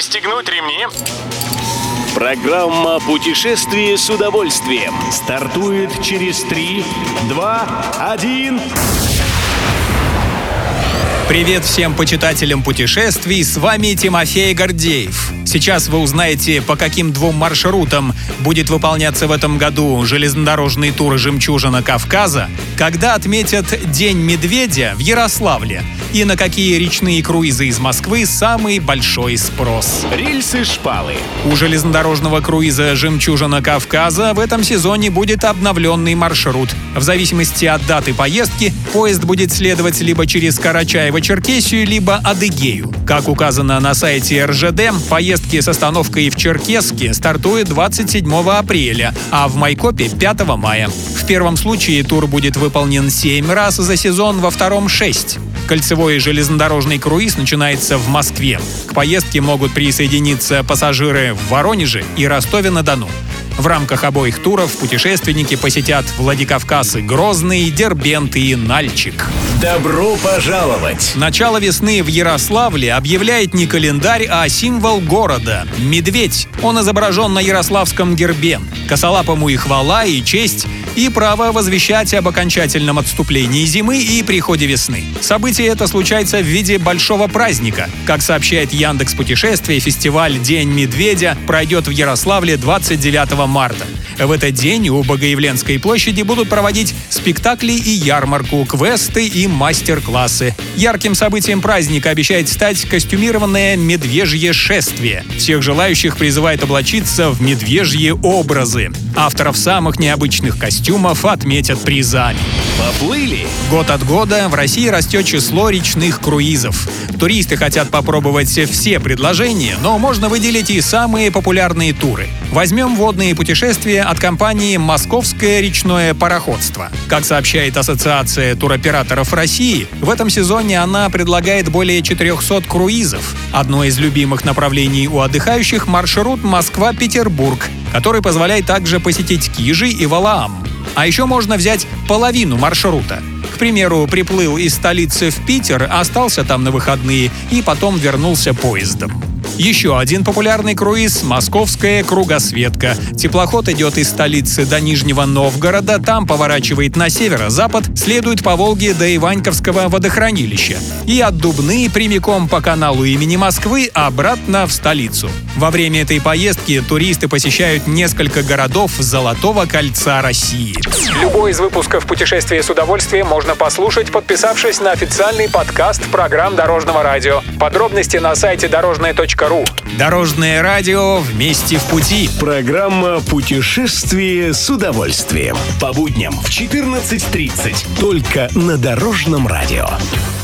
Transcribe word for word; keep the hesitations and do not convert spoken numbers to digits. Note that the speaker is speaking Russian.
Пристегнуть ремни. Программа «Путешествие с удовольствием» стартует через три, два, один. Привет всем почитателям путешествий, с вами Тимофей Гордеев. Сейчас вы узнаете, по каким двум маршрутам будет выполняться в этом году железнодорожный тур «Жемчужина Кавказа», когда отметят День медведя в Ярославле и на какие речные круизы из Москвы самый большой спрос. Рельсы-шпалы. У железнодорожного круиза «Жемчужина Кавказа» в этом сезоне будет обновленный маршрут. В зависимости от даты поездки поезд будет следовать либо через Карачаево-Черкесию, либо Адыгею. Как указано на сайте эр жэ дэ, поездки с остановкой в Черкесске стартуют двадцать седьмого апреля, а в Майкопе — пятого мая. В первом случае тур будет выполнен семь раз за сезон, во втором — шесть. Кольцевой железнодорожный круиз начинается в Москве. К поездке могут присоединиться пассажиры в Воронеже и Ростове-на-Дону. В рамках обоих туров путешественники посетят Владикавказ и Грозный, Дербент и Нальчик. Добро пожаловать! Начало весны в Ярославле объявляет не календарь, а символ города — медведь. Он изображен на ярославском гербе. Косолапому и хвала, и честь, и право возвещать об окончательном отступлении зимы и приходе весны. Событие это случается в виде большого праздника. Как сообщает Яндекс.Путешествия, фестиваль «День медведя» пройдет в Ярославле двадцать девятого марта. В этот день у Богоявленской площади будут проводить спектакли и ярмарку, квесты и мастер-классы. Ярким событием праздника обещает стать костюмированное медвежье шествие. Всех желающих призывает облачиться в медвежьи образы. Авторов самых необычных костюмов отметят призами. Поплыли! Год от года в России растет число речных круизов. Туристы хотят попробовать все предложения, но можно выделить и самые популярные туры. Возьмем водные путешествия от компании «Московское речное пароходство». Как сообщает Ассоциация туроператоров России, в этом сезоне она предлагает более четырехсот круизов. Одно из любимых направлений у отдыхающих — маршрут Москва-Петербург, который позволяет также посетить Кижи и Валаам. А еще можно взять половину маршрута. К примеру, приплыл из столицы в Питер, остался там на выходные и потом вернулся поездом. Еще один популярный круиз — «Московская кругосветка». Теплоход идет из столицы до Нижнего Новгорода, там поворачивает на северо-запад, следует по Волге до Иваньковского водохранилища и от Дубны прямиком по каналу имени Москвы обратно в столицу. Во время этой поездки туристы посещают несколько городов Золотого кольца России. Любой из выпусков «Путешествия с удовольствием» можно послушать, подписавшись на официальный подкаст программ Дорожного радио. Подробности на сайте дорожное точка ру. Дорожное радио, вместе в пути. Программа «Путешествие с удовольствием». По будням в четырнадцать тридцать. Только на Дорожном радио.